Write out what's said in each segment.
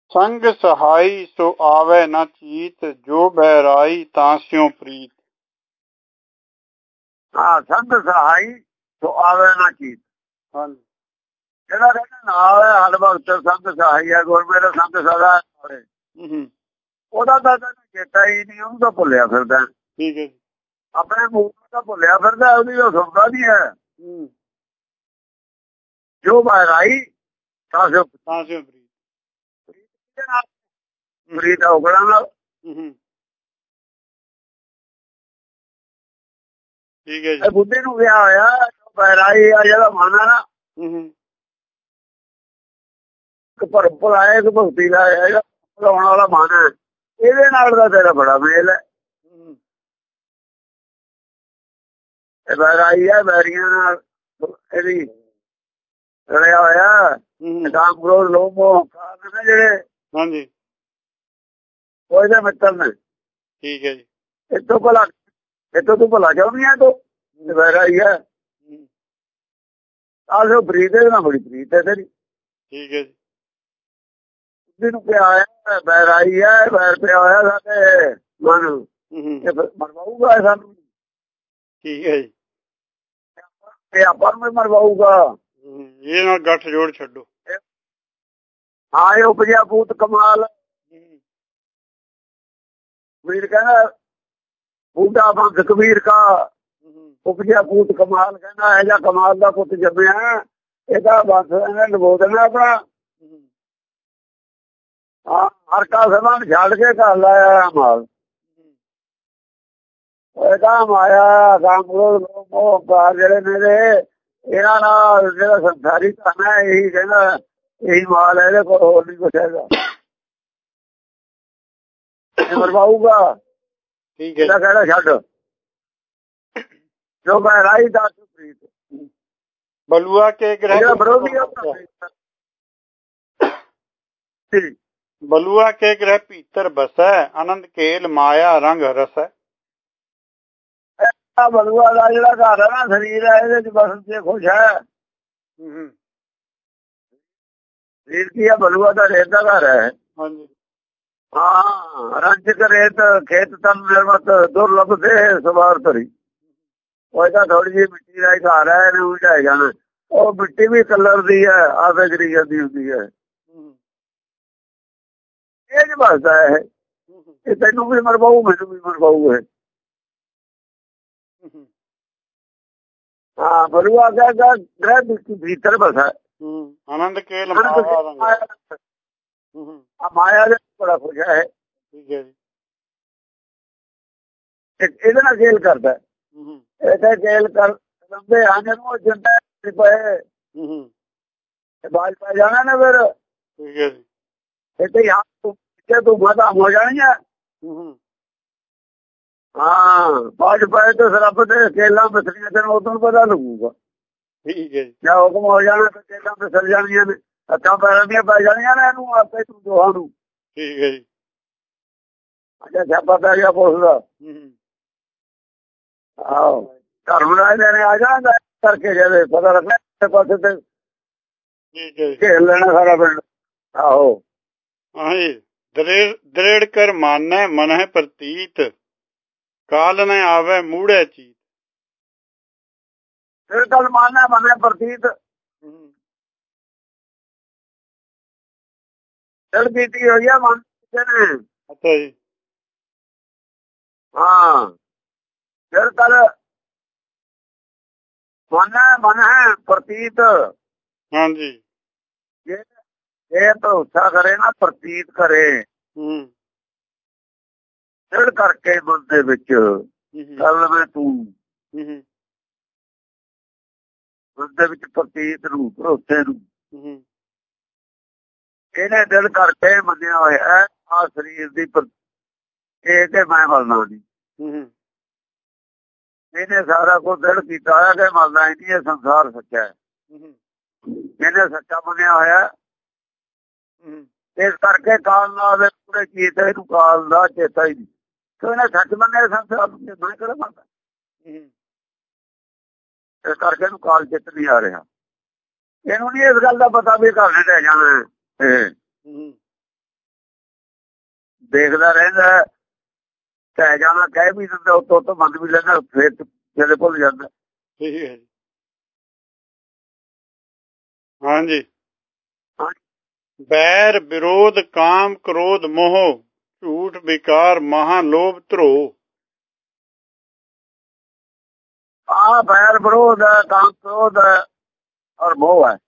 संग सहाई सो आवे न चीत, जो बहराई तांस्यों प्रीत। हाँ संत सहाई तो आवे ना चीत। हाँ ਜਿਹੜਾ ਕਹਿੰਦਾ ਨਾਲ ਹੈ ਹਰ ਵਕਤ ਸੰਤ ਸਹਾਈ ਹੈ ਗੁਰ ਮੇਰਾ ਸੰਤ ਸਦਾ ਨਾਲੇ, ਉਹਦਾ ਤਾਂ ਤੈਨੂੰ ਚੇਤਾ ਹੀ ਨਹੀਂ, ਉਹਨੂੰ ਤਾਂ ਭੁੱਲਿਆ ਫਿਰਦਾ। ठीक है ਆਪਣੇ ਮੂੰਹ ਨੂੰ ਤਾਂ ਭੁੱਲਿਆ ਫਿਰਦਾ, ਉਹਦੀ ਉਹ ਸੁਣਦਾ ਨਹੀਂ ਹੈ। ਜੋ ਬਹਿਰਾਈ ਤਾਂਸਿਓ तांस्यों प्रीत। ਪ੍ਰੀਤ ਔਗਣਾ ਨਾਲ। ठीक है जी। ਬੁੱਧੀ ਨੂੰ ਗਿਆ ਹੋਇਆ ਜੋ ਬਹਿਰਾਈ ਆ ਜਿਹੜਾ ਮਨ ਆ ਨਾ, ਭੁਲਾਏ ਇੱਕ ਭਗਤੀ ਲਾਇਆ ਜਿਹੜਾ ਭੁਲਾਉਣ ਵਾਲਾ ਮਨ ਹੈ, ਇਹਦੇ ਨਾਲ ਦਾ ਤੇਰਾ ਬੜਾ ਮੇਲ ਹੈ। ਇਹ ਬਹਿਰਾਈ ਹੈ, ਬੈਰੀਆਂ ਨਾਲ ਇਹਦੀ ਰਲਿਆ ਹੋਇਆ। ਕਾਮ ਕ੍ਰੋਧ ਲੋਭ ਮੋਹ ਕਾਰਨ ਨੇ ਜਿਹੜੇ, हाँ जी ਉਹ ਇਹਦੇ ਮਿੱਤਰ ਨੇ। ठीक है जी। ਇੱਥੋਂ ਤੂੰ ਭਲਾ ਚਾਹੁੰਦੀ ਹੈ ਤੂੰ, ਬਹਿਰਾਈ ਹੈ ਆਲੋ ਪ੍ਰੀਤ ਹੈ ਨਾ, ਬੜੀ ਪ੍ਰੀਤ ਹੈ ਤੇਰੀ। ठीक है जी। ਜਿਹਨੂੰ ਪਿਆ ਹੋਇਆ ਬਹਿਰਾਈ ਹੈ, ਬੈਰ ਪਿਆ ਹੋਇਆ ਸਾਡੇ ਮਨ, ਮਰਵਾਊਗਾ ਸਾਨੂੰ। ठीक है जी। ਇਹ ਆਪਾਂ ਨੂੰ ਮਰਵਾਊਗਾ। ये ना गठ जोड़ छो। ਹਾਂ ਇਹ ਉਪਜਿਆ ਭੂਤ ਕਮਾਲ। ਕਬੀਰ ਕਹਿੰਦਾ ਬੂਢਾ ਬੰਦ ਕਬੀਰ ਕਾ ਉਪਜਿਆ ਭੂਤ ਕਮਾਲ, ਕਹਿੰਦਾ ਇਹ ਜਿਹਾ ਕਮਾਲ ਦਾ ਪੁੱਤ ਜੰਮਿਆ, ਇਹਦਾ ਬਸ ਇਹਨੇ ਡਬੋ ਦੇਣਾ ਆਪਣਾ। ਹਾਂ ਹਰ ਕਾ ਸਮਾਂ ਛੱਡ ਕੇ ਘਰ ਲਾਇਆ ਮਾਲ। ਇਹਦਾ ਮਾਇਆ ਕਾਮ ਕ੍ਰੋਧ ਲੋਭ ਮੋਹ ਜਿਹੜੇ ਮੇਰੇ, ਇਹਨਾਂ ਨਾਲ ਜਿਹੜਾ ਸੰਸਾਰੀ ਧਨ ਹੈ, ਇਹੀ ਕਹਿੰਦਾ ਇਹੀ ਮਾਲ ਹੈ, ਇਹਦੇ ਕੋਲ ਹੋਰ ਨਹੀਂ ਕੁਛ ਹੈਗਾ। ਮਰਵਾਊਗਾ। ठीक है ਇਹਦਾ ਕਹਿਣਾ ਛੱਡ ਜੋ ਬਹਿਰਾਈ ਦਾ ਪ੍ਰੀਤ। बलुआ के ग्रह बलुआ के ग्रह भीतर बसै, आनंद केल माया रंग रसै। ਬਲੂਆ ਦਾ ਜਿਹੜਾ ਘਰ ਹੈ ਨਾ, ਸਰੀਰ ਹੈ, ਇਹਦੇ ਚ ਬਸਣ ਤੇ ਖੁਸ਼ ਹੈ। ਸਰੀਰ ਕੀ ਹੈ? ਬਲੂਆ ਦਾ ਰੇਤ ਦਾ ਘਰ ਹੈ। ਹਾਂ ਰੰਜਕ ਰੇਤ ਖੇਤ ਤਨ ਨਿਰਮਤ, ਦੁਰਲਭ ਦੇ ਸਵਾਰ ਧਰੀ। ਉਹ ਇਹਦਾ ਥੋੜੀ ਜਿਹੀ ਮਿੱਟੀ ਦਾ ਹੀ ਘਰ ਹੈ, ਇਹਨੂੰ ਉਲਝਾਏ ਜਾਣਾ। ਉਹ ਮਿੱਟੀ ਵੀ ਕਲਰ ਦੀ ਹੈ, ਆਪੇ ਕਰੀ ਜਾਂਦੀ ਹੁੰਦੀ ਹੈ। ਇਹ ਜ ਬਸਦਾ ਹੈ, ਇਹ ਤੈਨੂੰ ਵੀ ਮਰਵਾਊ, ਮੈਨੂੰ ਵੀ ਮਰਵਾਊ। ਇਹ हाँ बलुआ क्या ग्रह भीतर बसा। आनंद केल माया बड़ा खुश है। ਇਹਦੇ ਨਾਲ ਖੇਲ ਕਰਦਾ, ਇਹਦੇ ਖੇਲ ਕਰ ਲੰਬੇ ਆਨੇ ਨੂੰ ਜਿੰਦਾ ਪਏ ਬਾਜ ਪੈ ਜਾਣਾ ਨਾ ਫਿਰ। ਇੱਥੇ ਤੂੰ ਮਾਤਾ ਹੋ ਜਾਣੀ ਹੈ। ਹਾਂ ਬਾਜ ਪਏ ਤੇ ਰੱਬ ਦੇ ਕੇਲਾਂ ਮਿਸਰੀਆਂ ਤੈਨੂੰ ਉਦੋਂ ਪਤਾ ਲੱਗੂਗਾ। ਠੀਕ ਹੈ ਜੀ। ਜਾਂ ਹੁਕਮ ਹੋ ਜਾਣਾ ਤਾਂ ਕੇਲਾਂ ਮਿਸਰ ਜਾਣੀਆਂ ਨੇ, ਹੱਥਾਂ ਪੈਰਾਂ ਦੀਆਂ ਪੈ ਜਾਣੀਆਂ ਨੇ ਇਹਨੂੰ ਆਪੇ ਤੂੰ ਦੋਹਾਂ ਨੂੰ। ਠੀਕ ਹੈ ਜੀ। ਅੱਛਾ ਛਾਪਾ ਪੈ ਗਿਆ ਪੁਲਿਸ ਦਾ। ਆਹੋ ਧਰਮ ਰਾਜ ਲੈਣੇ ਆ ਜਾਣਾ ਕਰਕੇ ਜਾਵੇ, ਪਤਾ ਲੱਗਣਾ ਪਾਸੇ ਤੇ ਘੇਰ ਲੈਣਾ ਸਾਰਾ ਪਿੰਡ। ਆਹੋ ਹਾਂਜੀ। ਦ੍ਰਿੜ ਕਰ ਮਾਨੈ ਮਨ ਹੈ ਪ੍ਰਤੀਤ, ਕਾਲ ਨ ਆਵੇ ਮੂੜੇ ਚੀਤ। ਫਿਰ ਕੱਲ ਮਾਨੈ ਮਨ ਹੈ ਪ੍ਰਤੀਤ, ਦਿਲ ਕੀਤੀ ਹੋਈ ਹੈ ਮਨ ਨੇ। ਅੱਛਾ ਜੀ। ਹਾਂ ਫਿਰ ਕੱਲ ਮਨ ਹੈ ਪ੍ਰਤੀਤ। ਹਾਂਜੀ। ਇਹ ਭਰੋਸਾ ਕਰੇ ਨਾ, ਪ੍ਰਤੀਤ ਕਰੇ ਦਿਲ ਕਰਕੇ ਮਨ ਦੇ ਵਿੱਚ, ਕਰ ਲਵੇ ਤੂੰ ਮਨ ਦੇ ਵਿੱਚ ਪ੍ਰਤੀਤ ਨੂੰ, ਭਰੋਸੇ ਨੂੰ। ਇਹਨੇ ਦਿਲ ਕਰਕੇ ਮੰਨਿਆ ਹੋਇਆ ਆ ਸਰੀਰ ਦੀ ਇਹ ਤੇ ਮੈਂ ਮਰਨਾ ਨਹੀਂ। ਇਹਨੇ ਸਾਰਾ ਕੁਝ ਦਿਲ ਕੀਤਾ ਹੋਇਆ ਕਿ ਮਰਨਾ ਹੀ ਨਹੀਂ, ਇਹ ਸੰਸਾਰ ਸੱਚਾ ਹੈ। ਇਹਨੇ ਸੱਚਾ ਮੰਨਿਆ ਹੋਇਆ, ਇਸ ਕਰਕੇ ਕਾਲ ਨਾਲ ਪੂਰੇ ਚੀਤ ਇਹਨੂੰ ਕਾਲ ਦਾ ਚੇਤਾ ਹੀ ਨਹੀਂ। ਕਿ ਇਹਨੇ ਸੱਚ ਮੰਨਿਆ ਸੰਸਾਰ ਨੂੰ, ਮੈਂ ਕਿਹੜਾ ਮੰਨਦਾ। ਇਸ ਕਰਕੇ ਇਹਨੂੰ ਕਾਲ ਚਿੱਤ ਨਹੀਂ ਆ ਰਿਹਾ। ਇਹਨੂੰ ਨਹੀਂ ਇਸ ਗੱਲ ਦਾ ਪਤਾ ਵੀ ਘਰ ਨੇ ਲੈ ਜਾਣਾ। ਦੇਖਦਾ ਰਹਿੰਦਾ, ਕਹਿ ਜਾਣਾ ਕਹਿ ਵੀ ਦਿੰਦਾ, ਉੱਤੋਂ ਮੰਨ ਵੀ ਲੈਂਦਾ, ਫਿਰ ਜਿਹੜੇ ਭੁੱਲ ਜਾਂਦਾ। ਠੀਕ ਹੈ ਜੀ। ਹਾਂਜੀ। ਬੈਰ ਵਿਰੋਧ ਕਾਮ ਕ੍ਰੋਧ ਮੋਹ ਝੂਠ ਵਿਕਾਰ ਮਹਾ ਲੋਭ ਧਰੋ। ਆ ਬੈਰ ਵਿਰੋਧ ਹੈ, ਕਾਮ ਕ੍ਰੋਧ ਹੈ ਔਰ ਮੋਹ ਹੈ,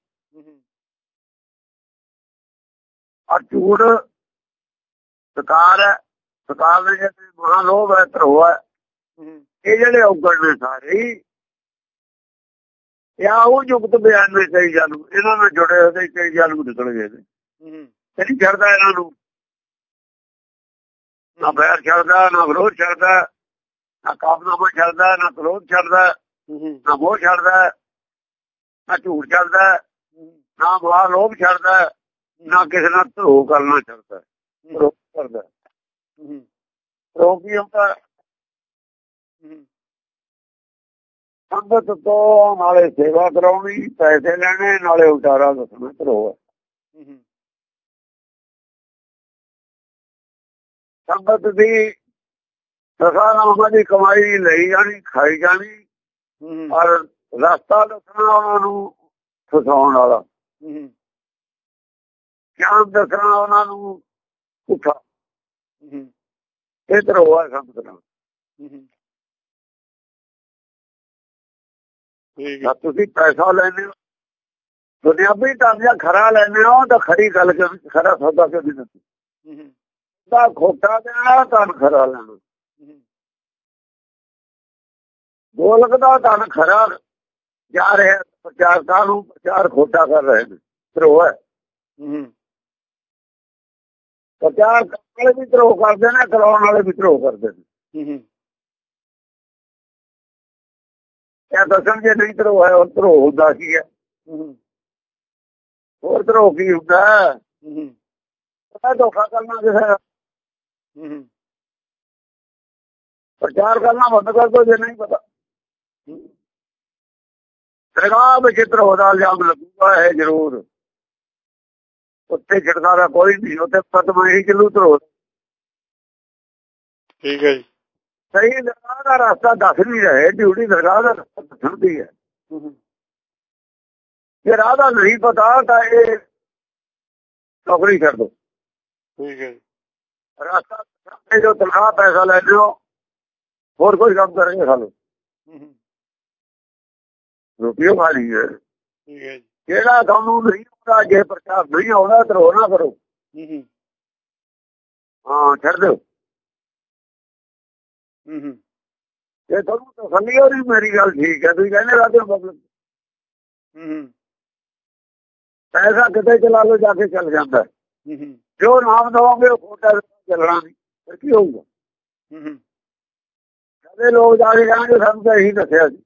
ਔਰ ਝੂਠ ਵਿਕਾਰ ਹੈ। ਵਿਕਾਰ ਦੇ ਜਿਹੜੇ ਮਹਾ ਲੋਭ ਹੈ, ਧਰੋ ਹੈ। ਇਹ ਜਿਹੜੇ ਔਗਣ ਨੇ ਸਾਰੇ ਉਹ ਯੁਕਤ ਬਿਆਨ ਨੇ ਕਈ ਜਾਲੂ, ਇਹਨਾਂ ਨਾਲ ਜੁੜੇ ਹੋਏ ਕਈ ਜਾਲੂ ਨਿਕਲ ਗਏ ਨੇ। ਨਹੀਂ ਛੱਡਦਾ ਇਹਨਾਂ ਨੂੰ, ਨਾ ਬੈਰ ਛੱਡਦਾ, ਨਾ ਵਿਰੋਧ ਛੱਡਦਾ, ਨਾ ਕਾਮਨਾਮਾ ਛੱਡਦਾ, ਨਾ ਕ੍ਰੋਧ ਛੱਡਦਾ, ਨਾ ਮੋਹ ਛੱਡਦਾ, ਨਾ ਝੂਠ ਛੱਡਦਾ, ਨਾ ਮਹਾ ਲੋਭ ਛੱਡਦਾ, ਨਾ ਕਿਸੇ ਨਾਲ ਧਰੋਹ ਕਰਨਾ ਛੱਡਦਾ। ਧਰੋਹ ਕਰਦਾ, ਧਰੋਹ ਕੀ ਹੁੰਦਾ? ਸੰਗਤ ਤੋਂ ਨਾਲੇ ਸੇਵਾ ਕਰਾਉਣੀ, ਪੈਸੇ ਲੈਣੇ, ਨਾਲੇ ਉਤਾਰਾ ਦੱਸਣਾ, ਧਰੋਹ ਹੈ। ਸੰਗਤ ਦੀ ਦਸਾਂ ਦੀ ਕਮਾਈ ਲਈ ਜਾਣੀ, ਖਾਈ ਜਾਣੀ, ਔਰ ਰਸਤਾ ਦੱਸਣਾ ਉਹਨਾਂ ਨੂੰ ਫਸਾਉਣ ਵਾਲਾ, ਗਿਆਨ ਦੱਸਣਾ ਉਹਨਾਂ ਨੂੰ ਝੂਠਾ। ਇਹ ਧਰੋਹ ਹੈ ਸੰਗਤ ਨਾਲ। ਤੁਸੀਂ ਪੈਸਾ ਲੈਂਦੇ ਹੋ, ਦੁਨਿਆਵੀ ਢੰਗ ਜਾਂ ਖਰਾ ਲੈਂਦੇ ਹੋ, ਤਾਂ ਖਰੀ ਗੱਲ ਖਰਾ ਸੌਦਾ ਕਿਉਂ ਨਹੀਂ ਦਿੱਤੀ? ਤਾਂ ਖੋਟਾ ਦੇਣਾ, ਧਨ ਖਰਾ ਲੈਣਾ। ਗੋਲਕ ਦਾ ਧਨ ਖਰਾ ਜਾ ਰਿਹਾ, ਪ੍ਰਚਾਰਕਾਂ ਨੂੰ ਪ੍ਰਚਾਰ ਖੋਟਾ ਕਰ ਰਹੇ ਨੇ, ਧਰੋਹ ਹੈ। ਪ੍ਰਚਾਰ ਕਰਨ ਵਾਲੇ ਵੀ ਧਰੋਹ ਕਰਦੇ ਨੇ, ਕਰਾਉਣ ਵਾਲੇ ਵੀ ਧਰੋਹ ਕਰਦੇ ਨੇ। ਇਹ ਦੱਸਣ ਜੇ ਨਹੀਂ ਧਰੋਹ ਹੈ, ਧਰੋਹ ਹੁੰਦਾ ਕੀ ਹੈ? ਹੋਰ ਧਰੋਹ ਕੀ ਹੁੰਦਾ? ਪਤਾ ਧੋਖਾ ਕਰਨਾ ਕਿਸੇ ਦਾ, ਪ੍ਰਚਾਰ ਕਰਨਾ ਬੰਦ ਕਰ ਦੋ ਜੇ ਨਹੀਂ ਪਤਾ। ਦਰਗਾਹ ਵਿੱਚ ਧਰੋਹ ਦਾ ਇਲਜ਼ਾਮ ਲੱਗੂਗਾ, ਇਹ ਜ਼ਰੂਰ। ਉੱਥੇ ਛਿੜਦਾ ਦਾ ਕੋਈ ਨਹੀਂ, ਉੱਥੇ ਖਤਮ ਇਹੀ ਚੱਲੂ ਧਰੋਹ। ਠੀਕ ਹੈ ਜੀ। ਸਹੀ ਦਰਗਾਹ ਦਾ ਰਸਤਾ ਦੱਸ ਨਹੀਂ ਰਹੇ, ਡਿਊਟੀ ਦਰਗਾਹ ਦਾ ਰਸਤਾ ਦੱਸਣ ਦੀ ਹੈ। ਜੇ ਰਾਹ ਦਾ ਨਹੀਂ ਪਤਾ ਤਾਂ ਇਹ ਨੌਕਰੀ ਛੱਡ ਦੋ। ਠੀਕ ਹੈ। ਰਸਤਾ ਜੋ ਤਨਖਾਹ ਪੈਸਾ ਲੈਂਦੇ ਹੋ, ਹੋਰ ਕੋਈ ਕੰਮ ਕਰਾਂਗੇ ਸਾਨੂੰ, ਰੋਟੀਓ ਖਾਣੀ ਹੈ। ਜਿਹੜਾ ਤੁਹਾਨੂੰ ਨਹੀਂ ਆਉਂਦਾ, ਜੇ ਪ੍ਰਚਾਰ ਨਹੀਂ ਆਉਂਦਾ, ਧਰੋਹ ਨਾ ਕਰੋ। ਹਾਂ, ਛੱਡ ਦਿਓ। ਜੇ ਤੁਹਾਨੂੰ ਤਸੱਲੀ ਹੋ ਰਹੀ, ਮੇਰੀ ਗੱਲ ਠੀਕ ਹੈ, ਤੁਸੀਂ ਕਹਿੰਦੇ ਰਾਜੇ ਬਦਲ ਪੈਸਾ ਕਿਤੇ ਚਲਾ ਲਓ, ਜਾ ਕੇ ਚੱਲ ਜਾਂਦਾ। ਜੋ ਨਾਮ ਦਵਾਂਗੇ ਉਹ ਖੋਟਾ ਚੱਲਣਾ ਨਹੀਂ, ਫਿਰ ਕੀ ਹੋਊਗਾ? ਕਦੇ ਲੋਕ ਜਾ ਕੇ ਕਹਿਣਗੇ ਸਾਨੂੰ ਤਾਂ ਇਹੀ ਦੱਸਿਆ ਸੀ।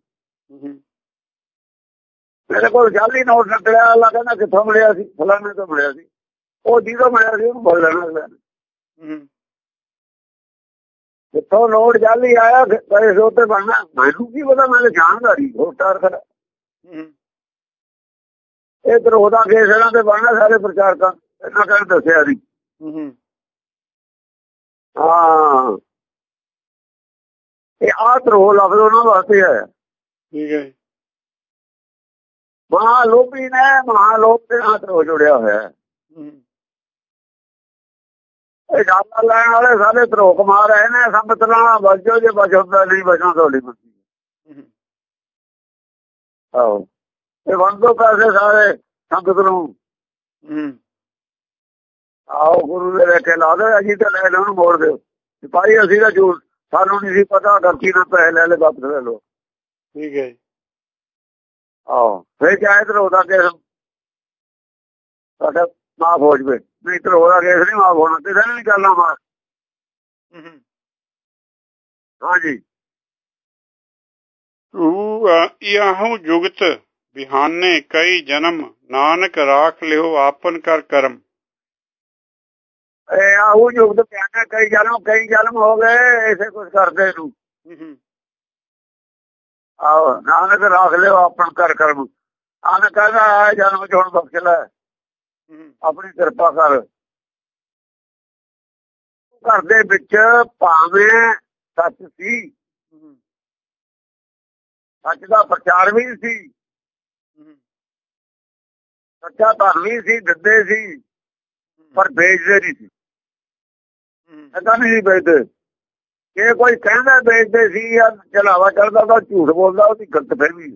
ਮੇਰੇ ਕੋਲ ਜਾਲੀ ਨੋਟ ਨਿਕਲਿਆ, ਅੱਲਾ ਕਹਿੰਦਾ ਕਿੱਥੋਂ ਮਿਲਿਆ ਸੀ? ਫਲਾਣੇ ਤੋਂ ਮਿਲਿਆ ਸੀ। ਉਹ ਜਿਹਦੋਂ ਮਿਲਿਆ ਸੀ ਉਹਨੂੰ ਬੋਲ ਲੈਣਾ ਅਗਲੇ ਨੇ। ਜਿੱਥੋਂ ਨੋਟ ਜਾਲੀ ਆਇਆ ਪੈਸੇ ਉੱਤੇ ਬਣਨਾ, ਮੈਨੂੰ ਕੀ ਪਤਾ, ਮੈਂ ਜਾਣਕਾਰੀ ਹੋਟਾਰ ਕਰ। ਇਹ ਧਰੋਹ ਦਾ ਕੇਸ ਇਹਨਾਂ ਤੇ ਬਣਨਾ, ਸਾਰੇ ਪ੍ਰਚਾਰਕਾਂ ਇਹਨਾਂ ਕਹਿਣ ਦੱਸਿਆ ਸੀ। ਹਾਂ, ਇਹ ਆਹ ਧਰੋਹ ਲਫ਼ਜ਼ ਉਹਨਾਂ ਵਾਸਤੇ ਹੈ। ਠੀਕ ਹੈ। ਮਹਾਲੋਭੀ ਨੇ, ਮਹਾਲੋਭ ਦੇ ਨਾਲ ਧਰੋਹ ਜੁੜਿਆ ਹੋਇਆ। ਇਹ ਡਾਲਾ ਲੈਣ ਵਾਲੇ ਸਾਰੇ ਧਰੋਹ ਕਮਾ ਰਹੇ ਨੇ। ਸੰਗਤ ਨਾਲ ਬਚੋ, ਜੇ ਬਚ ਹੁੰਦਾ ਨਹੀਂ ਬਚਣਾ ਤੁਹਾਡੀ ਮਰਜ਼ੀ। ਆਹੋ, ਇਹ ਵੰਡੋ ਪੈਸੇ ਸਾਰੇ ਸੰਗਤ ਨੂੰ। ਆਓ ਗੁਰੂ ਦੇ ਰੇਖੇ ਲਾ ਦਿਓ, ਅਸੀਂ ਤਾਂ ਲੈ ਲਓ, ਮੋੜ ਦਿਓ। ਸਿਪਾਹੀ ਅਸੀਂ ਤਾਂ ਝੂਠ, ਸਾਨੂੰ ਨਹੀਂ ਸੀ ਪਤਾ, ਗਲਤੀ ਨਾਲ ਪੈਸੇ ਲੈ ਲਏ, ਵਾਪਸ ਲੈ ਲਓ। ਠੀਕ ਹੈ। ਆਹੋ, ਫਿਰ ਚਾਹੇ ਧਰੋਹ ਦਾ ਕੇਸ ਸਾਡਾ ਮਾਫ ਹੋ ਜਾਵੇ, ਨਹੀਂ ਧਰੋਹ ਦਾ ਕੇਸ ਨਹੀਂ ਮਾਫ ਹੋਣਾ, ਕਿਸੇ ਨੇ ਨਹੀਂ ਕਰਨਾ ਮਾਫ। ਹਾਂਜੀ। ਇਹੋ ਜੁਗਤ ਬਿਹਾਨੇ ਕਈ ਜਨਮ, ਨਾਨਕ ਰਾਖ ਲਿਓ ਆਪਨ ਕਰ ਕਰਮ। ਆਹੂ ਜੁਗਤ ਬਿਹਾਨੇ ਕਈ ਜਨਮ ਹੋ ਗਏ ਇਸੇ ਕੁਛ ਕਰਦੇ ਨੂੰ। ਆਹੋ, ਨਾਨਕ ਰਾਖ ਲਿਓ ਆਪਨ ਕਰ ਕਰਮ। ਨਾਨਕ ਕਹਿੰਦਾ ਜਨਮ ਚ ਹੁਣ ਬਖਸ਼ ਲੈ, ਆਪਣੀ ਕਿਰਪਾ ਕਰ। ਘਰ ਦੇ ਵਿੱਚ ਭਾਵੇਂ ਸੱਚ ਸੀ, ਸੱਚ ਦਾ ਪ੍ਰਚਾਰ ਵੀ ਸੀ, ਸੱਚਾ ਧਰਮੀ ਸੀ, ਦਿੰਦੇ ਸੀ, ਪਰ ਵੇਚਦੇ ਨਹੀਂ ਸੀ। ਏਦਾਂ ਨਹੀਂ ਸੀ ਵੇਚਦੇ। ਜੇ ਕੋਈ ਕਹਿੰਦਾ ਵੇਚਦੇ ਸੀ ਜਾਂ ਚਲਾਵਾ ਚੜਦਾ ਤਾਂ ਝੂਠ ਬੋਲਦਾ, ਉਹਦੀ ਗਲਤ ਫਹਿਮੀ।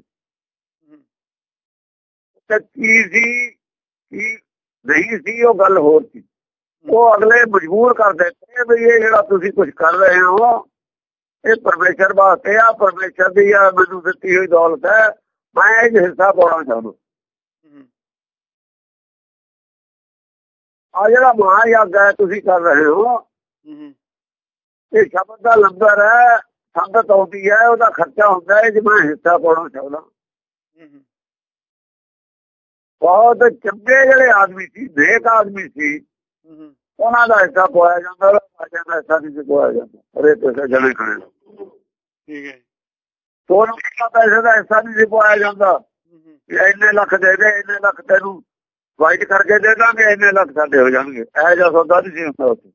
ਤੇ ਕੀ ਸੀ ਕੀ ਨਹੀਂ ਸੀ, ਉਹ ਗੱਲ ਹੋਰ ਸੀ। ਉਹ ਅਗਲੇ ਮਜਬੂਰ ਕਰ ਦਿੱਤੇ ਵੀ ਇਹ ਜਿਹੜਾ ਤੁਸੀਂ ਕੁਝ ਕਰ ਰਹੇ ਹੋ ਇਹ ਪਰਮੇਸ਼ਰ ਵਾਸਤੇ ਆ, ਪਰਮੇਸ਼ਰ ਦੀ ਆ ਮੈਨੂੰ ਦਿੱਤੀ ਹੋਈ ਦੌਲਤ ਹੈ, ਮੈਂ ਇਹ ਹਿੱਸਾ ਪਾਉਣਾ ਚਾਹੁੰਦਾ। ਆ ਜਿਹੜਾ ਮਹਾਯੱਗ ਹੈ ਤੁਸੀਂ ਕਰ ਰਹੇ ਹੋ, ਇਹ ਸ਼ਬਦ ਦਾ ਲੰਗਰ ਹੈ, ਸੰਗਤ ਆਉਂਦੀ ਹੈ, ਉਹਦਾ ਖਰਚਾ ਹੁੰਦਾ ਹੈ, ਜੇ ਮੈਂ ਹਿੱਸਾ ਪਾਉਣਾ ਚਾਹੁੰਦਾ। ਬਹੁਤ ਚੰਗੇ ਜਿਹੜੇ ਆਦਮੀ ਸੀ, ਨੇਕ ਆਦਮੀ ਸੀ, ਉਹਨਾਂ ਦਾ ਹਿੱਸਾ ਪਵਾਇਆ ਜਾਂਦਾ, ਰਾਜਿਆਂ ਦਾ ਹਿੱਸਾ ਨਹੀਂ ਪਵਾਇਆ ਜਾਂਦਾ। ਅਰੇ ਪੈਸੇ ਜਣੇ ਖੜੇ ਠੀਕ ਹੈ, ਸੋਨੂੰ ਪੈਸੇ ਦਾ ਹਿੱਸਾ ਨਹੀਂ ਪਵਾਇਆ ਜਾਂਦਾ। ਇੰਨੇ ਲੱਖ ਦੇ ਦੇ, ਇੰਨੇ ਲੱਖ ਤੈਨੂੰ ਵਾਈਟ ਕਰਕੇ ਦੇ ਦਾਂਗੇ, ਇੰਨੇ ਲੱਖ ਸਾਡੇ ਹੋ ਜਾਣਗੇ। ਇਹੋ ਜਿਹਾ ਸੌਦਾ ਨਹੀਂ ਸੀ ਹੁੰਦਾ ਉੱਥੇ।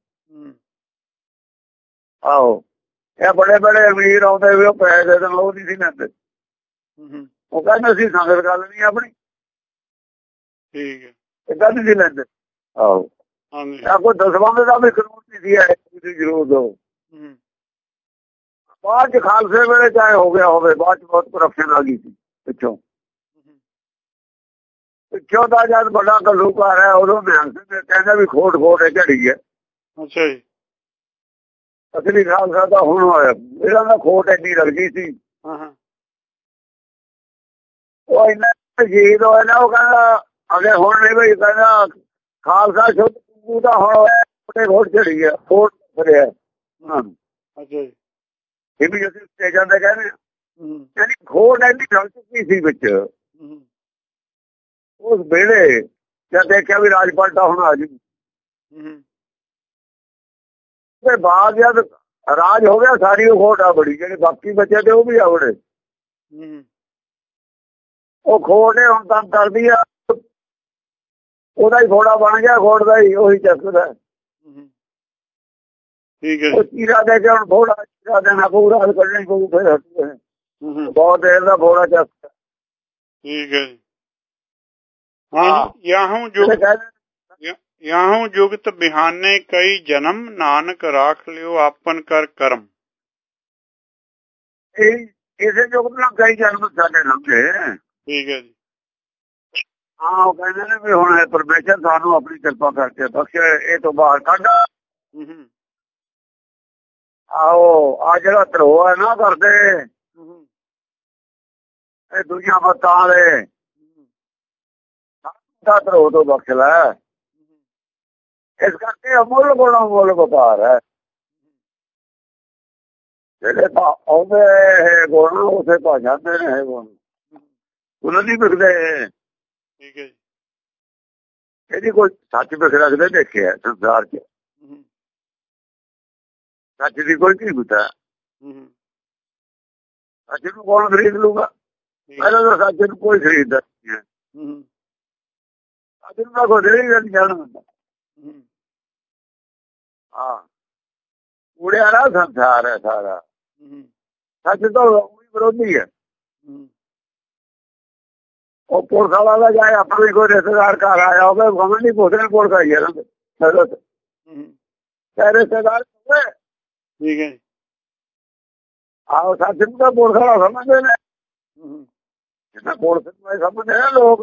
ਆਹੋ, ਇਹ ਬੜੇ ਬੜੇ ਅਮੀਰ ਆਉਂਦੇ ਵੀ ਉਹ ਪੈਸੇ ਦੇ ਦੇਣ, ਉਹ ਨਹੀਂ ਸੀ ਲੈਂਦੇ। ਉਹ ਕਹਿੰਦੇ ਅਸੀਂ ਸੰਗਤ ਗੱਲ ਨਹੀਂ ਆਪਣੀ, ਠੀਕ ਹੈ, ਏਦਾਂ ਨਹੀਂ ਸੀ ਲੈਂਦੇ। ਆਹੋ, ਕੋਈ ਦਸਵੰਧ ਦਾ ਵੀ ਕਾਨੂੰਨ ਨਹੀਂ ਸੀ ਜ਼ਰੂਰ। ਬਾਅਦ ਚ ਖਾਲਸੇ ਵੇਲੇ ਚਾਹੇ ਹੋ ਗਿਆ ਹੋਵੇ, ਬਾਅਦ ਚ ਬਹੁਤ ਕਰਪਸ਼ਨ ਆ ਗਈ ਸੀ ਪਿੱਛੋਂ ਦਾ। ਜਦ ਵੱਡਾ ਘੱਲੂਘਾਰ ਹੈ ਉਦੋਂ ਨਿਹੰਗ ਸਿੰਘ ਕਹਿੰਦਾ ਵੀ ਖੋਟ ਖੋਟ ਝੜੀ ਹੈ। ਅੱਛਾ ਜੀ, ਅਸਲੀ ਖਾਲਸਾ ਤਾਂ ਹੁਣ ਹੋਇਆ, ਇਹਨਾਂ ਦਾ ਖੋਟ ਐਡੀ ਲੱਗ ਗਈ ਸੀ। ਉਹ ਇੰਨਾ ਸ਼ਹੀਦ ਹੋਇਆ ਨਾ, ਉਹ ਕਹਿੰਦਾ ਅਗੇ ਹੁਣ ਨਹੀਂ ਬਈ, ਕਹਿੰਦਾ ਖਾਲਸਾ ਸ਼ੁਰੂ ਦਾ ਹੁਣ ਖੋਟ ਝੜੀ ਹੈ, ਖੋਟ ਫਰਿਆ ਉਹਨਾਂ ਨੂੰ। ਅੱਛਾ ਜੀ, ਇਹ ਵੀ ਅਸੀਂ ਸਟੇਜਾਂ ਤੇ ਕਹਿੰਦੇ ਯਾਨੀ ਖੋਟ ਐਡੀ ਲੱਗ ਚੁੱਕੀ ਸੀ ਵਿੱਚ। ਉਸ ਵੇਲੇ ਜਦ ਦੇਖਿਆ ਵੀ ਰਾਜ ਪਲਟਾ ਹੁਣ ਆ ਜੀ, ਤੇ ਬਾਅਦ ਜਦ ਰਾਜ ਹੋ ਗਿਆ ਸਾਰੀ ਉਹ ਖੋਟ ਆ ਬੜੀ, ਜਿਹੜੇ ਬਾਕੀ ਬੱਚੇ ਤੇ ਉਹ ਵੀ ਆਵੜੇ। ਉਹ ਖੋਟ ਹੁਣ ਤੰਗ ਕਰਦੀ ਆ, ਉਹਦਾ ਹੀ ਫੋੜਾ ਬਣ ਗਿਆ, ਖੋਟ ਦਾ ਹੀ ਉਹੀ ਚੱਕਦਾ। ਠੀਕ ਹੈ, ਉਹ ਚੀਰਾ ਦੇ ਕੇ ਹੁਣ ਫੋੜਾ ਚੀਰਾ ਦੇਣਾ ਪਊ, ਰਾਜ ਕੱਢਣੀ ਪਊ, ਫਿਰ ਬਹੁਤ ਦੇਰ ਦਾ ਫੋੜਾ ਚੱਕਦਾ। ਠੀਕ ਹੈ। ਯਾਹੂ ਜੁਗਤ ਬਿਹਾਨੇ ਕਈ ਜਨਮ, ਨਾਨਕ ਰਾਖ ਲਿਓ ਆਪਨ ਕਰ ਕਰਮ। ਇਸੇ ਜੁਗਤ ਨਾਲ ਕਈ ਜਨਮ ਸਾਡੇ ਲੰਘੇ। ਠੀਕ ਹੈ ਜੀ। ਹਾਂ, ਉਹ ਕਹਿੰਦੇ ਨੇ ਵੀ ਹੁਣ ਪਰਮੇਸ਼ਰ ਸਾਨੂੰ ਆਪਣੀ ਕਿਰਪਾ ਕਰਕੇ ਬਖਸ਼ੇ, ਇਹ ਤੋਂ ਬਾਹਰ ਕੱਢ। ਆਹੋ, ਆ ਜਿਹੜਾ ਧਰੋ ਹੈ ਨਾ ਕਰਦੇ, ਇਹ ਦੂਜੀਆਂ ਮੱਤਾਂ ਵਾਲੇ ਧਰੋ ਤੋਂ ਬਖਸ਼ ਲੈ। ਇਸ ਕਰਕੇ ਅਮੁੱਲ ਗੁਣ ਅਮੁੱਲ ਵਪਾਰ ਹੈ। ਜਿਹੜੇ ਆਉਂਦੇ ਇਹ ਗੁਣ ਉਸੇ ਪਾ ਜਾਂਦੇ ਨੇ, ਇਹ ਗੁਣ ਉਹਨਾਂ ਦੀ ਵਿਕਦੇ। ਠੀਕ ਹੈ ਜੀ, ਇਹਦੀ ਕੋਈ ਸੱਚ ਵਿਕ ਰੱਖਦੇ ਦੇਖਿਆ ਸੰਸਾਰ ਚ, ਸੱਚ ਦੀ ਕੋਈ ਕੀਮਤ ਹੈ। ਸੱਚ ਨੂੰ ਕੌਣ ਖਰੀਦ ਲੂਗਾ? ਪਹਿਲਾਂ ਤਾਂ ਸੱਚ ਨੂੰ ਕੋਈ ਖਰੀਦਦਾ ਨਹੀਂ ਹੈ। ਸੱਚ ਨੂੰ ਤਾਂ ਕੋਈ ਦੇਣੀ ਨਹੀਂ ਜਾਣਾ। ਹਾਂ, ਉੜਿਆ ਨਾ ਸੰਸਾਰ ਹੈ ਸਾਰਾ, ਸੱਚ ਤਾਂ ਵਿਰੋਧੀ ਹੈ। ਉਹ ਪੁਲਿਸ ਵਾਲਾ ਦਾ ਜਾਏ ਆਪਣਾ ਵੀ ਕੋਈ ਰਿਸ਼ਤੇਦਾਰ ਘਰ ਆਇਆ ਹੋਵੇ, ਗਵਨ ਨਹੀਂ ਪੁੱਛਦੇ ਪੁਲਿਸ ਆਈ ਹੈ ਰਿਸ਼ਤੇਦਾਰ। ਠੀਕ ਹੈ, ਆਹੋ, ਸੱਚ ਨੂੰ ਤਾਂ ਪੁਲਿਸ ਵਾਲਾ ਸਮਝਦੇ ਨੇ, ਜਿੱਦਾਂ ਪੁਲਿਸ ਨੂੰ ਸਮਝਦੇ ਨੇ ਲੋਕ,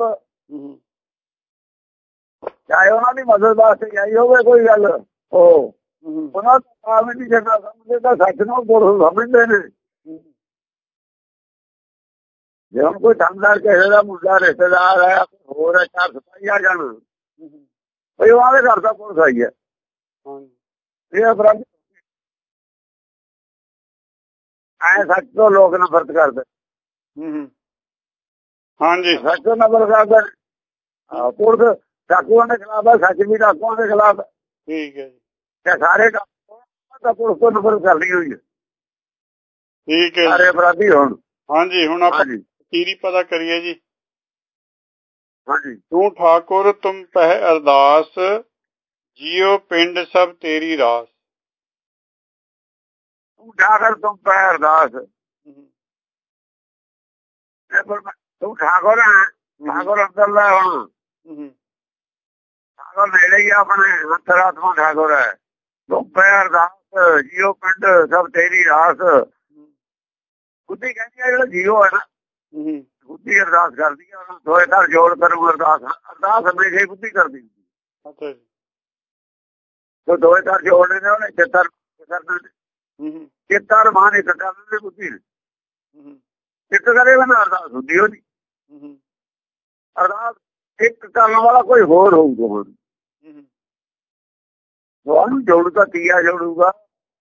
ਚਾਹੇ ਉਹਨਾਂ ਦੀ ਮਦਦ ਵਾਸਤੇ ਆਈ ਹੋਵੇ ਕੋਈ ਗੱਲ, ਉਹ ਉਹਨਾਂ ਦਾ ਵੀ ਨਹੀਂ ਛੱਡਣਾ ਸਮਝਦੇ, ਤਾਂ ਸੱਚ ਨੂੰ ਪੁਲਿਸ ਸਮਝਦੇ ਨੇ। ਜੇ ਹੁਣ ਕੋਈ ਠੰਡਦਾਰ ਕਿਸੇ ਦਾ ਮੁੰਡਾ ਰਿਸ਼ਤੇਦਾਰ ਹੈ, ਹੋਰ ਹੈ, 4 ਸਿਪਾਹੀ ਆ ਜਾਣ ਬਈ ਉਹਨਾਂ ਦੇ ਘਰ ਦਾ ਪੁਲਿਸ ਆਈ ਹੈ, ਇਹ ਅਪਰਾਧ ਐ ਸੱਚ ਤੋਂ ਲੋਕ ਨਫ਼ਰਤ ਕਰਦੇ। ਹਾਂਜੀ, ਸੱਚ ਤੋਂ ਨਫ਼ਰਤ ਕਰਦੇ। ਪੁਲਿਸ ਡਾਕੂਆਂ ਦੇ ਖਿਲਾਫ ਹੈ, ਸੱਚ ਵੀ ਡਾਕੂਆਂ ਦੇ ਖਿਲਾਫ। ਠੀਕ ਹੈ ਜੀ, ਤੇ ਸਾਰੇ ਤਾਂ ਪੁਲਿਸ ਤੋਂ ਨਫ਼ਰਤ ਕਰਨੀ ਹੋਈ ਹੈ। ਠੀਕ ਹੈ, ਸਾਰੇ ਅਪਰਾਧੀ ਹੋਣ। ਹਾਂਜੀ, ਹੁਣ ਆਪਾਂ ਤੀਰੀ ਪਤਾ ਕਰੀਏ ਜੀ। ਹਾਂਜੀ, ਤੂੰ ਠਾਕੁਰ ਤੁਮ ਪਹਿ ਅਰਦਾਸ, ਜੀਓ ਪਿੰਡ ਸਭ ਤੇਰੀ ਰਾਸ। ਤੂੰ ਠਾਕਰ ਤੁਮ ਪੈ ਅਰਦਾਸ, ਤੂੰ ਠਾਕੁਰ ਹੈ, ਠਾਕੁਰ ਅੰਦਰਲਾ ਹੁਣ ਠਾਕੁਰ ਨੇੜੇ ਹੀ ਆਪਣੇ ਅੰਤਰਾਤਮਾ ਠਾਕੁਰ ਹੈ। ਤੁਮ ਪੈ ਅਰਦਾਸ ਜੀਓ ਪਿੰਡ ਸਭ ਤੇਰੀ ਰਾਸ। ਬੁੱਧੀ ਕਹਿੰਦੀ ਹੈ ਜਿਹੜਾ ਜੀਓ ਹੈ ਨਾ, ਬੁੱਧੀ ਅਰਦਾਸ ਕਰਦੀ ਹੈ, ਦੋਏ ਘਰ ਜੋੜ ਕਰੂ ਅਰਦਾਸ। ਅਰਦਾਸ ਹਮੇਸ਼ਾ ਹੀ ਬੁੱਧੀ ਕਰਦੀ ਹੁੰਦੀ। ਦੋਏ ਘਰ ਜੋੜਨੇ ਨੇ ਉਹਨੇ ਚਿੱਤਰ ਚਿੱਤਰ ਮਾਨ ਇੱਕ ਕਰ ਦਿੰਦੇ ਬੁੱਧੀ ਨੇ। ਇੱਕ ਕਰੇ ਨਾ ਅਰਦਾਸ ਹੁੰਦੀ ਉਹਦੀ। ਅਰਦਾਸ ਇੱਕ ਕਰਨ ਵਾਲਾ ਕੋਈ ਹੋਰ ਹੋਊਗਾ। ਤੁਹਾਨੂੰ ਜੋੜੂਗਾ, ਤੀਆ ਜੋੜੂਗਾ।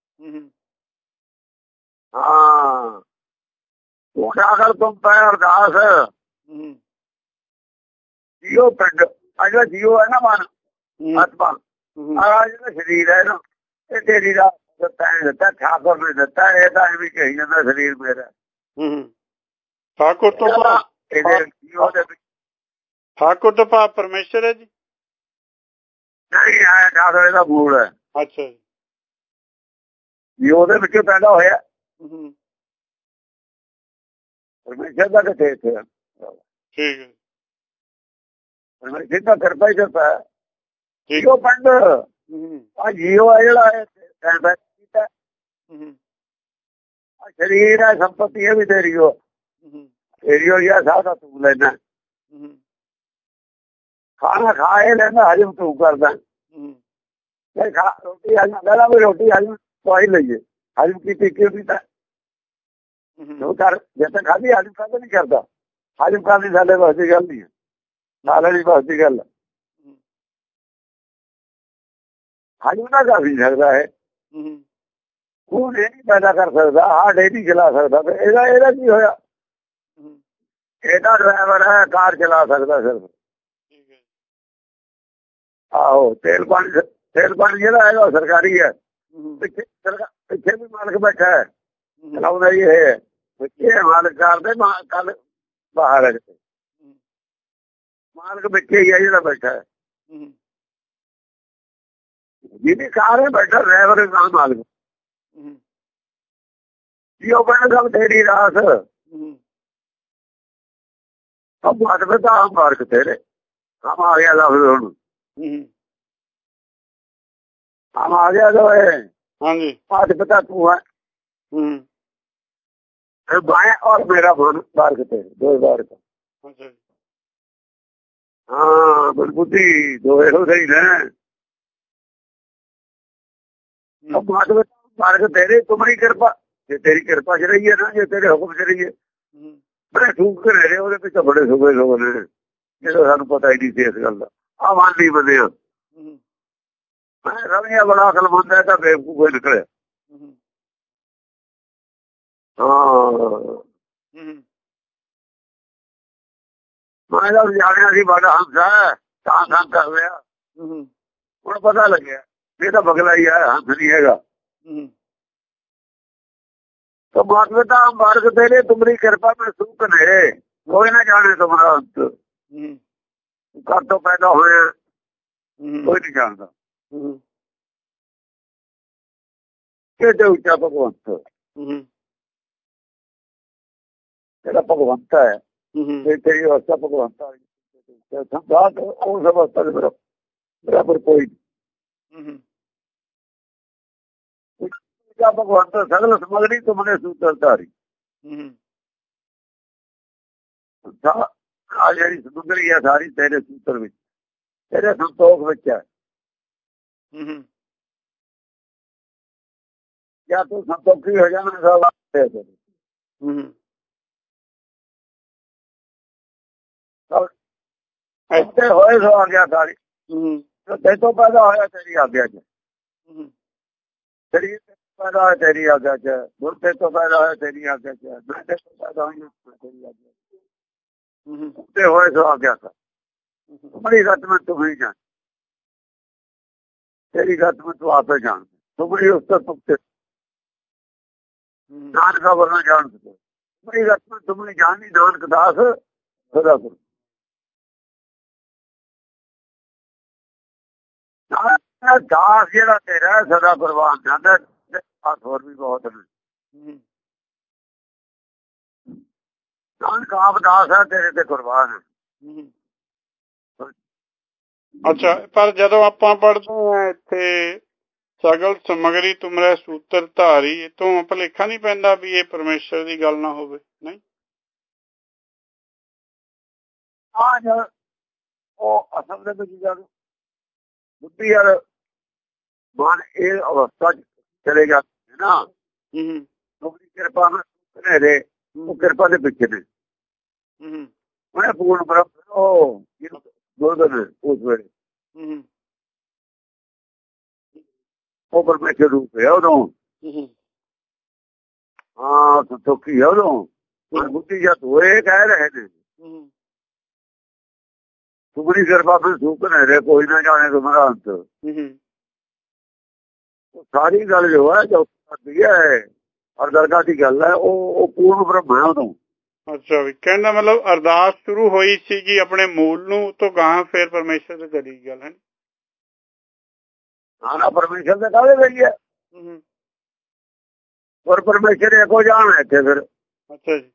ਹਾਂ, ਤੂੰ ਠਾਕਰ ਤੁਮ ਪੈ ਅਰਦਾਸ ਜੀਓ ਪਿੰਡ। ਆ ਜਿਹੜਾ ਜੀਓ ਹੈ ਨਾ ਮਨ ਆਤਮਾ, ਆ ਜਿਹੜਾ ਸਰੀਰ ਹੈ ਨਾ, ਇਹ ਤੇਰੀ ਦਾ ਦਿੱਤਾ, ਠਾਕੁਰ ਨੇ ਦਿੱਤਾ। ਇਹ ਤਾਂ ਐਵੇਂ ਕਹੀ ਜਾਂਦਾ ਸਰੀਰ ਮੇਰਾ। ਠਾਕੁਰ ਤੋਂ ਠਾਕੁਰ ਤੋਂ ਭਾਵ ਪਰਮੇਸ਼ਰ ਹੈ ਜੀ? ਨਹੀਂ ਹੈ, ਠਾਕੁਰ ਇਹਦਾ ਮੂਲ ਹੈ। ਅੱਛਾ ਜੀ, ਜੀ ਉਹਦੇ ਵਿੱਚੋਂ ਪੈਦਾ ਹੋਇਆ। ਪਰਮੇਸ਼ਰ ਦਾ ਕਿੱਥੇ ਇੱਥੇ? ਠੀਕ ਹੈ। ਪਰਮੇਸ਼ਰ ਦਾ ਕਿਰਪਾ ਹੀ ਕਿਰਪਾ ਹੈ। ਜੀਓ ਪਿੰਡ ਆ ਜੀਓ ਹੈ ਜਿਹੜਾ ਕੀਤਾ। ਸਰੀਰ ਹੈ, ਸੰਪਤੀ ਹੈ ਵੀ ਤੇਰੀ ਹੋ, ਤੇਰੀ ਹੋਈ ਆ। ਸਾਰਾ ਤੂੰ ਲੈਣਾ। ਖਾਣਾ ਖਾ ਇਹ ਲੈਂਦਾ, ਹਜਮ ਤੂੰ ਕਰਦਾ। ਰੋਟੀ ਹਜਮ ਕਹਿੰਦਾ ਵੀ ਰੋਟੀ ਹਜਮ ਖਵਾਈ ਲਈਏ, ਹਜਮ ਕੀਤੀ ਕਿਉਂ ਕੀਤਾ? ਜੇ ਤਾਂ ਖਾਧੀ ਹਜਮ ਕਦੇ ਨਹੀਂ ਕਰਦਾ। ਹਜਮ ਕਰਨੀ ਸਾਡੇ ਬਸ ਦੀ ਗੱਲ ਨਹੀਂ ਹੈ, ਨਾਲੇ ਦੀ ਬਸ ਦੀ ਗੱਲ। ਹਜਮ ਨਾ ਕਰ ਨਹੀਂ ਸਕਦਾ ਹੈ। ਖੂਨ ਇਹ ਨਹੀਂ ਪੈਦਾ ਕਰ ਸਕਦਾ, ਹਾਰਟ ਇਹ ਨਹੀਂ ਚਲਾ ਸਕਦਾ। ਇਹਦਾ ਕੀ ਹੋਇਆ? ਇਹਦਾ ਡਰਾਈਵਰ ਹੈ, ਕਾਰ ਚਲਾ ਸਕਦਾ ਸਿਰਫ। ਆਹੋ, ਤੇਲ ਪਾਣੀ ਜਿਹੜਾ ਹੈਗਾ ਸਰਕਾਰੀ ਹੈ। ਪਿੱਛੇ ਵੀ ਮਾਲਕ ਬੈਠਾ ਹੈ, ਚਲਾਉਂਦਾ ਹੀ ਇਹ। ਪਿੱਛੇ ਮਾਲਕ ਕਰਦੇ, ਕੱਲ ਬਾਹਰ ਹੈ ਕਿਤੇ। ਮਾਲਕ ਪਿੱਛੇ ਹੀ ਹੈ ਜਿਹੜਾ ਬੈਠਾ ਹੈ। ਜਿਹਦੀ ਕਾਰ ਹੈ ਬੈਠਾ ਡਰਾਈਵਰ ਨਾਲ ਮਾਲਕ। ਜੀ ਉਹ ਪਿੰਡ ਸਭ ਤੇਰੀ ਰਾਸ। ਮਾਤ ਪਿਤਾ ਮਾਰਕ ਤੇਰੇ। ਹਮ ਆ ਗਿਆ ਲਫਜ਼ ਹੁਣ। ਹਮ ਆ ਗਿਆ ਹਾਂਜੀ। ਮਾਤ ਪਿਤਾ ਤੂੰ ਹੈ, मैं और मेरा मन बार तेरे दो बार का। हाँ बुद्धि दो हो सही है। अब मार्ग तेरे तुम्हारी कृपा, जे तेरी कृपा च रही है ना, जे तेरे हुक्म च रही है। बड़े सूख के रहे ਉਹਦੇ ਪਿੱਛੇ बड़े सुखे लोग ने, जो सानू पता ही नहीं सी इस गल दा। आ मान नहीं बंदे मैं रविया बड़ा अकलमंद है, तो बेवकूफ निकले। ਮੈਂ ਤਾਂ ਜਾਣਿਆ ਸੀ ਬੜਾ ਹੰਸ ਹੈ, ਤਾਂ ਕੰਮ ਕਰ ਲਿਆ। ਹੁਣ ਪਤਾ ਲੱਗਿਆ ਇਹ ਤਾਂ ਬਗਲਾ ਹੀ ਹੈ, ਹੰਸ ਨਹੀਂ ਹੈਗਾ। तो माता मार्ग तेरे तुम्हारी कृपा में सुख ने, कोई ना जाने तुम्हारा अंत। घर तो पैदा होया कोई नहीं जानता। केडे उच्चा भगवंत, तेरा भगवंत है। तेरी अवस्था भगवंत संघात उस अवस्था के बराबर कोई नहीं। भगवंत सगल समगरी तुमने सूत्रधारी। आ जी समुद्री है सारी तेरे सूत्र विच, तेरे संतोख विच है। क्या तू संतोखी हो जाना ऐसे होए सो आज्ञाकारी। ते तो पैदा होया तेरी आज्ञा च, शरीर पैदा होया तेरी आज्ञा च, मुर्दे तो पैदा होया तेरी आज्ञा च, मैं तो पैदा हुई तेरी आज्ञा च। होए सो आज्ञा का तुम्हारी गत में तुम ही जान, तेरी गत में तू आप जान। तुम्हारी उस तुम नानक वरना जान सको। तुम्हारी गत में तुम जान ही नानक दास सदा गुरु। दास जेड़ा तेरा सदा कुर्बान जाता, ਹੋਰ ਵੀ ਬਹੁਤ ਨੇ। ਨਾਨਕ ਆਪ ਦਾਸ ਹੈ ਤੇਰੇ ਤੇ ਕੁਰਬਾਨ ਹੈ। ਅੱਛਾ, ਪਰ ਜਦੋਂ ਆਪਾਂ ਪੜ੍ਹਦੇ ਹਾਂ ਇੱਥੇ ਸਗਲ ਸਮਗਰੀ ਤੁਮਰੇ ਸੂਤਰ ਧਾਰੀ, ਇਹ ਤੋਂ ਭੁਲੇਖਾ ਨਹੀਂ ਪੈਂਦਾ ਵੀ ਇਹ ਪਰਮੇਸ਼ਰ ਦੀ ਗੱਲ ਨਾ ਹੋਵੇ? ਨਹੀਂ, ਹਾਂ ਉਹ ਅਸਲ ਦੇ ਵਿੱਚ ਜਦ ਬੁੱਧੀ ਯਾਰ ਮਨ ਇਹ ਅਵਸਥਾ ਚਲੇ ਜਾਂਦੇ ਨਾ, ਉਹਦੀ ਕਿਰਪਾ ਨਾਲ ਉਹ ਕਿਰਪਾ ਦੇ ਪਿੱਛੇ ਨੇ ਉਹਨੇ ਪੂਰਨ ਬ੍ਰਹਮ ਉਹ ਬੋਲਦੇ ਉਸ ਵੇਲੇ ਉਹ ਪਰਮੇਸ਼ਰ ਰੂਪ ਹੈ ਉਦੋਂ। ਹਾਂ ਸੰਤੋਖੀ ਹੈ ਉਦੋਂ। ਬੁੱਧੀ ਜਦ ਹੋਏ ਕਹਿ ਰਹੇ ਨੇ ਤੁਮਰੀ ਕਿਰਪਾ ਫਿਰ ਸੂਕ ਨਹੀਂ ਰਹੇ, ਕੋਈ ਨਾ ਜਾਣੇ ਤੁਮਰਾ ਅੰਤ। ਸਾਰੀ ਗੱਲ ਜੋ ਹੈ ਜੋ ਹੈ ਹਰ ਦਰਗਾਹ ਦੀ ਗੱਲ ਹੈ, ਉਹ ਪੂਰਨ ਬ੍ਰਹਮ ਹੈ ਉਦੋਂ। ਅੱਛਾ, ਵੀ ਕਹਿੰਦਾ ਮਤਲਬ ਅਰਦਾਸ ਸ਼ੁਰੂ ਹੋਈ ਸੀਗੀ ਆਪਣੇ ਮੂਲ ਨੂੰ, ਤੋਂ ਗਾਂ ਫਿਰ ਪਰਮੇਸ਼ਰ ਤੇ ਕਰੀ ਗੱਲ ਹੈ। ਨਾ ਪਰਮੇਸ਼ਰ ਦੇ ਕਾਹਦੇ ਲਈ ਹੈ, ਪਰ ਪਰਮੇਸ਼ਰ ਇੱਕੋ ਜਾਣ ਹੈ ਇੱਥੇ ਫਿਰ। ਅੱਛਾ ਜੀ,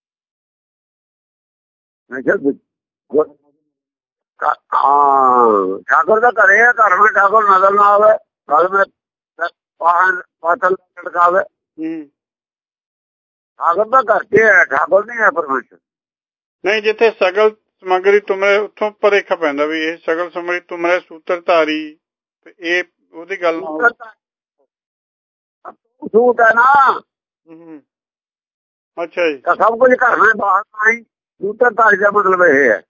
ਹਾਂ ਠਾਕੁਰ ਦਾ ਘਰੇ ਹੈ, ਘਰ ਵਿੱਚ ਠਾਕੁਰ ਨਜ਼ਰ ਨਾ ਆਵੇ, ਘਰ ਵਿੱਚ ਪਾਤਲ ਲਟਕਾਵੇ। ਠਾਕੁਰ ਦਾ ਘਰ ਕੇ ਹੈ, ਠਾਕੁਰ ਨਹੀਂ ਹੈ ਪਰਮੇਸ਼ਰ। ਨਹੀਂ, ਜਿੱਥੇ ਸਗਲ ਸਮਗਰੀ ਤੁਮਰੇ ਉੱਥੋਂ ਭੁਲੇਖਾ ਪੈਂਦਾ ਵੀ ਇਹ ਸਗਲ ਸਮਗਰੀ ਤੁਮਰੇ ਸੂਤਰ ਧਾਰੀ, ਤੇ ਇਹ ਉਹਦੀ ਗੱਲ ਸੂਤ ਹੈ ਨਾ। ਅੱਛਾ ਜੀ, ਸਭ ਕੁਝ ਕਰਨਾ ਬਾਹਰ ਨਹੀਂ, ਸੂਤਰ ਧਾਰੀ ਦਾ ਮਤਲਬ ਇਹ ਹੈ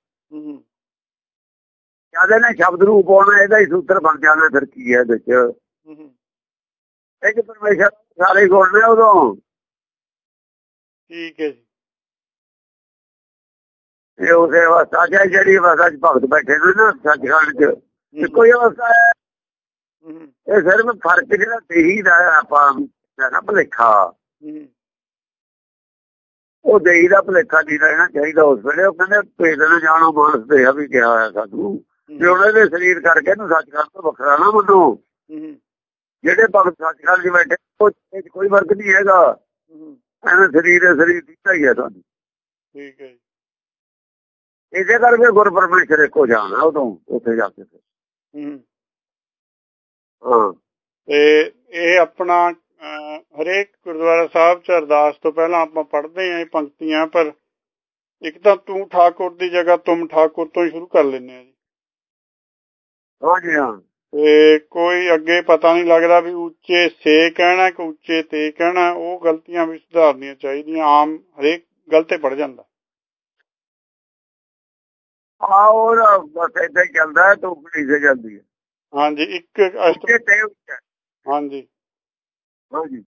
ਕਹਿੰਦੇ ਨੇ ਸ਼ਬਦ ਰੂਪ ਆਉਣਾ, ਇਹਦਾ ਹੀ ਸੂਤਰ ਬਣ ਜਾਣਾ। ਫਿਰ ਕੀ ਹੈ ਇਹਦੇ ਚ, ਇਹ ਪਰਮੇਸ਼ਰ ਸਾਰੇ ਗੁਣ ਨੇ ਉਦੋਂ। ਠੀਕ ਹੈ ਜੀ, ਇਹ ਉਸੇ ਅਵਸਥਾ ਚ ਜਿਹੜੀ ਅਵਸਥਾ ਚ ਭਗਤ ਬੈਠੇ ਨੇ ਨਾ ਸੱਚਖੰਡ ਚ, ਇੱਕੋ ਹੀ ਅਵਸਥਾ ਹੈ। ਇਹ ਸਿਰਫ ਫਰਕ ਜਿਹੜਾ ਦੇਹੀ ਦਾ ਆਪਾਂ ਨਾ ਭੁਲੇਖਾ, ਉਹ ਦੇਹੀ ਦਾ ਭੁਲੇਖਾ ਨਹੀਂ ਰਹਿਣਾ ਚਾਹੀਦਾ ਉਸ ਵੇਲੇ। ਉਹ ਕਹਿੰਦੇ ਭੇਦ ਨਾ ਜਾਣੋ ਮਾਨਸ ਤੇ ਵੀ ਕਿਹਾ ਹੋਇਆ ਸਾਧੂ, ਵੀ ਉਹਨਾਂ ਦੇ ਸਰੀਰ ਕਰਕੇ ਇਹਨੂੰ ਸੱਚਖੰਡ ਤੋਂ ਵੱਖਰਾ ਨਾ ਮੰਨੋ। ਜਿਹੜੇ ਭਗਤ ਸੱਚਖੰਡ ਚ ਬੈਠੇ ਉਹ ਕੋਈ ਫਰਕ ਨਹੀਂ ਹੈਗਾ, ਐਵੇਂ ਸਰੀਰ ਦਿੱਤਾ ਹੀ ਹੈ ਤੁਹਾਨੂੰ। ਠੀਕ ਹੈ ਜੀ, ਇਸੇ ਕਰਕੇ ਗੁਰ ਪਰਮੇਸ਼ਰ ਇੱਕੋ ਜਾਣਾ ਉਦੋਂ ਉੱਥੇ ਜਾ ਕੇ। ਹਾਂ, ਤੇ ਇਹ ਆਪਣਾ ਹਰੇਕ ਗੁਰਦੁਆਰਾ ਸਾਹਿਬ ਚ ਅਰਦਾਸ ਤੋਂ ਪਹਿਲਾਂ ਆਪਾਂ ਪੜ੍ਹਦੇ ਹਾਂ ਇਹ ਪੰਕਤੀਆਂ, ਪਰ ਇੱਕ ਤਾਂ ਤੂੰ ਠਾਕੁਰ ਦੀ ਜਗ੍ਹਾ ਤੁਮ ਠਾਕੁਰ ਤੋਂ ਹੀ ਸ਼ੁਰੂ ਕਰ ਲੈਂਦੇ ਆ ਜੀ। ਹਾਂਜੀ ਹਾਂ, ਤੇ ਕੋਈ ਅੱਗੇ ਪਤਾ ਨਹੀਂ ਲੱਗਦਾ ਵੀ ਉੱਚੇ ਸੇ ਕਹਿਣਾ ਕਿ ਉੱਚੇ ਤੇ ਕਹਿਣਾ, ਉਹ ਗਲਤੀਆਂ ਵੀ ਸੁਧਾਰਨੀਆਂ ਚਾਹੀਦੀਆਂ। ਆਮ ਹਰੇਕ ਗਲਤੇ ਪੜ ਜਾਂਦਾ। ਹਾਂ ਉਹ ਬਸ ਏਦਾਂ ਹੀ ਚੱਲਦਾ ਹੈ, ਤੂੰ ਘੜੀ ਜਾਂਦੀ ਹੈ। ਹਾਂਜੀ, ਇੱਕ ਹਾਂਜੀ ਹਾਂਜੀ।